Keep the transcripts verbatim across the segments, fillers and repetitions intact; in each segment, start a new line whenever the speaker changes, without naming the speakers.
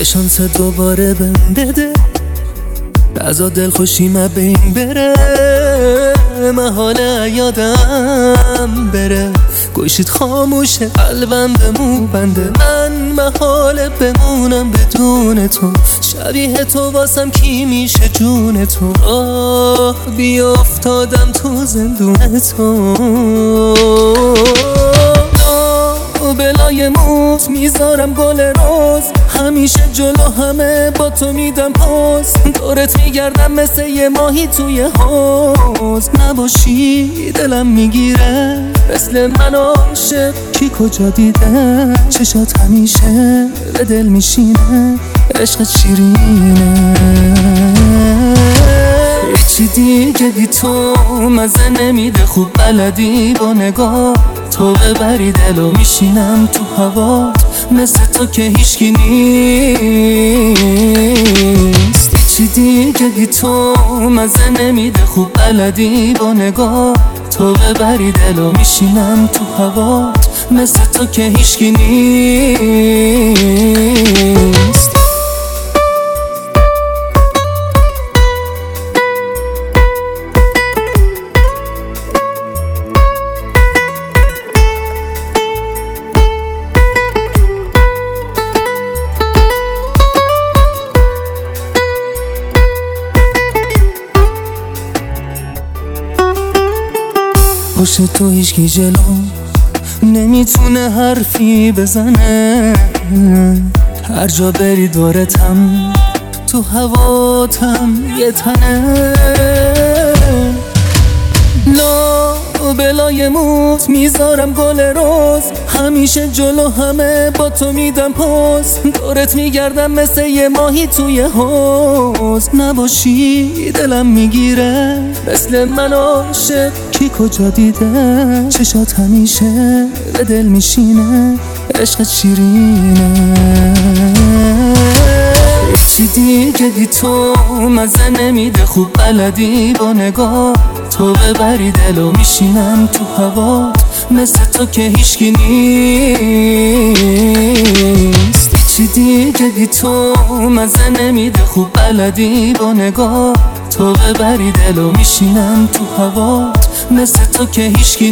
یه شانس دوباره بهم بده، رضا دل خوشیم بین بره، محاله یادم بره، گوشید خاموشه قلبم بمون بنده، من محاله بمونم بدون تو، شبیه تو واسم کی میشه جون تو، آه بیافتادم تو زندون تو، بلای موت میذارم گل روز، همیشه جلو همه با تو میدم پاس، دورت میگردم مثل یه ماهی توی حوض، نباشی دلم میگیره، مثل من عاشق کی کجا دیده، چشات همیشه به دل میشینه، عشقت شیرینه، چی دیگه بی تو مزه نمیده، خوب بلدی با نگاه تو ببری دلو، میشینم تو هوات مثل تو که هیچکی نیست، چی دیگه بی تو مزه نمیده، خوب بلدی با نگاه تو ببری دلو، میشینم تو هوات مثل تو که هیچکی نیست. پشت تو هیچکی جلو نمیتونه حرفی بزنه، هر جا بری دورتم تو هواتم یه تنه، لا بلای موت میذارم گل روز، همیشه جلو همه با تو میدم پاس، دورت میگردم مثل یه ماهی توی حوض، نباشی دلم میگیره، مثل من عاشق کی کجا دیده، چشات همیشه به دل میشینه، عشقت شیرینه، چی دیگه بی تو مزه نمیده، خوب بلدی با نگاه تو ببری دلو، میشینم تو هوات مثل تو که هیچکی نیست، چی دیگه بی تو مزه نمیده، خوب بلدی با نگاه تو ببری دلو، میشینم تو هوات مثل تو که هیچکی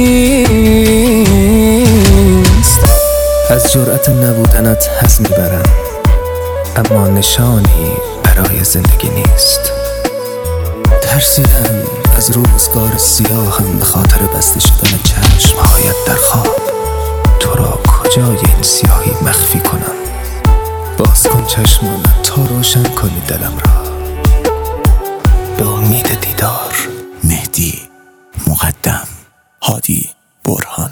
نیست.
از جرأت نبودنت حظ میبرم، اما نشانی برای زندگی نیست، ترسیدم از روزگار سیاهم به خاطر بسته شدن چشمهایت در خواب، تو را کجای این سیاهی مخفی کنم، باز کن چشمان تا روشن کنی دلم را، به امید دیدار.
مهدی مقدم، هادی برهان.